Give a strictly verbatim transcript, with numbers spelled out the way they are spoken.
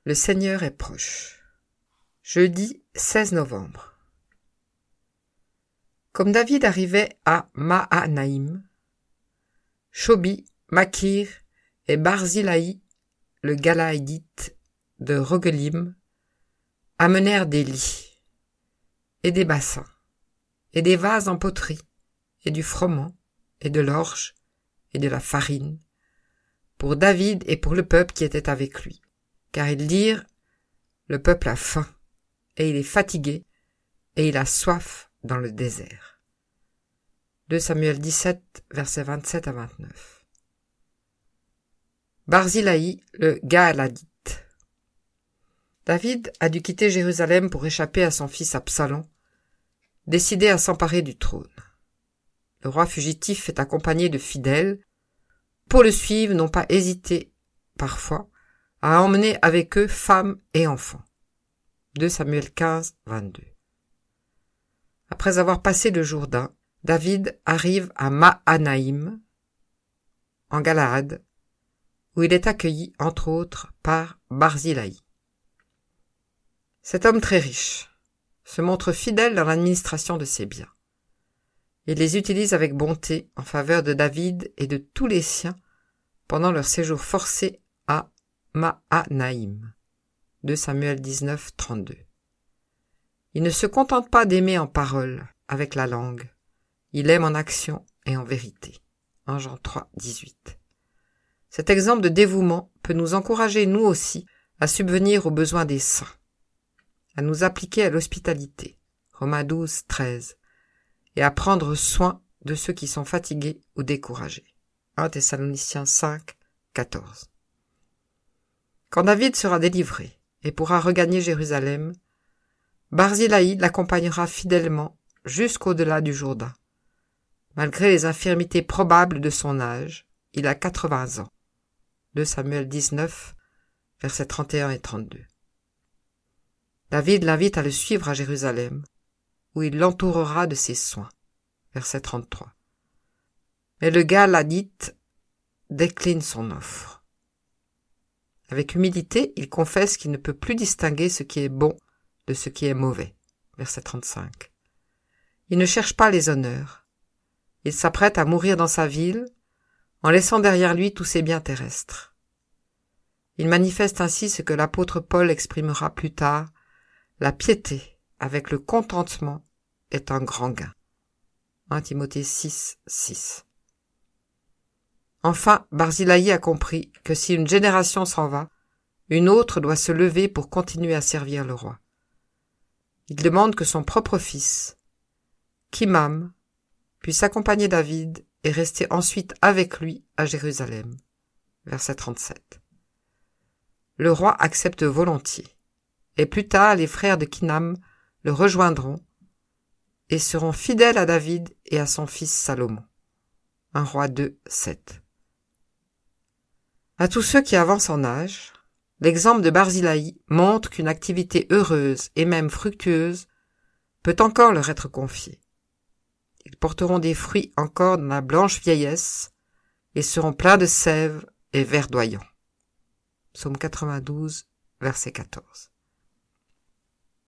Le Seigneur est proche. Jeudi seize novembre. Comme David arrivait à Mahanaïm, Shobi, Makir et Barzillai, le Galaadite de Rogelim, amenèrent des lits, et des bassins, et des vases en poterie, et du froment, et de l'orge, et de la farine, pour David et pour le peuple qui était avec lui. Car ils dirent, le peuple a faim, et il est fatigué, et il a soif dans le désert. deux Samuel dix-sept, versets vingt-sept à vingt-neuf. Barzillai, le Gaaladite. David a dû quitter Jérusalem pour échapper à son fils Absalom, décidé à s'emparer du trône. Le roi fugitif est accompagné de fidèles. Pour le suivre, n'ont pas hésité, parfois, à emmener avec eux femmes et enfants. deux Samuel quinze, vingt-deux. Après avoir passé le Jourdain, David arrive à Mahanaïm, en Galaad, où il est accueilli, entre autres, par Barzillai. Cet homme très riche se montre fidèle dans l'administration de ses biens. Il les utilise avec bonté en faveur de David et de tous les siens pendant leur séjour forcé à Mahanaïm. deux Samuel dix-neuf, trente-deux. Il ne se contente pas d'aimer en parole, avec la langue. Il aime en action et en vérité. un Jean trois, dix-huit. Cet exemple de dévouement peut nous encourager, nous aussi, à subvenir aux besoins des saints, à nous appliquer à l'hospitalité. Romains douze, treize. Et à prendre soin de ceux qui sont fatigués ou découragés. un Thessaloniciens cinq, quatorze. Quand David sera délivré et pourra regagner Jérusalem, Barzillai l'accompagnera fidèlement jusqu'au-delà du Jourdain. Malgré les infirmités probables de son âge, il a quatre-vingts ans. deux Samuel dix-neuf, versets trente et un et trente-deux. David l'invite à le suivre à Jérusalem, où il l'entourera de ses soins. Verset trente-trois. Mais le Gaaladite décline son offre. Avec humilité, il confesse qu'il ne peut plus distinguer ce qui est bon de ce qui est mauvais. Verset trente-cinq. Il ne cherche pas les honneurs. Il s'apprête à mourir dans sa ville, en laissant derrière lui tous ses biens terrestres. Il manifeste ainsi ce que l'apôtre Paul exprimera plus tard, la piété avec le contentement est un grand gain. un Timothée six, six. Enfin, Barzillai a compris que si une génération s'en va, une autre doit se lever pour continuer à servir le roi. Il demande que son propre fils, Kimham, puisse accompagner David et rester ensuite avec lui à Jérusalem. Verset trente-sept. Le roi accepte volontiers, et plus tard les frères de Kimham le rejoindront et seront fidèles à David et à son fils Salomon. un Roi deux, sept. À tous ceux qui avancent en âge, l'exemple de Barzillai montre qu'une activité heureuse et même fructueuse peut encore leur être confiée. Ils porteront des fruits encore dans la blanche vieillesse et seront pleins de sève et verdoyants. Psaume quatre-vingt-douze, verset quatorze.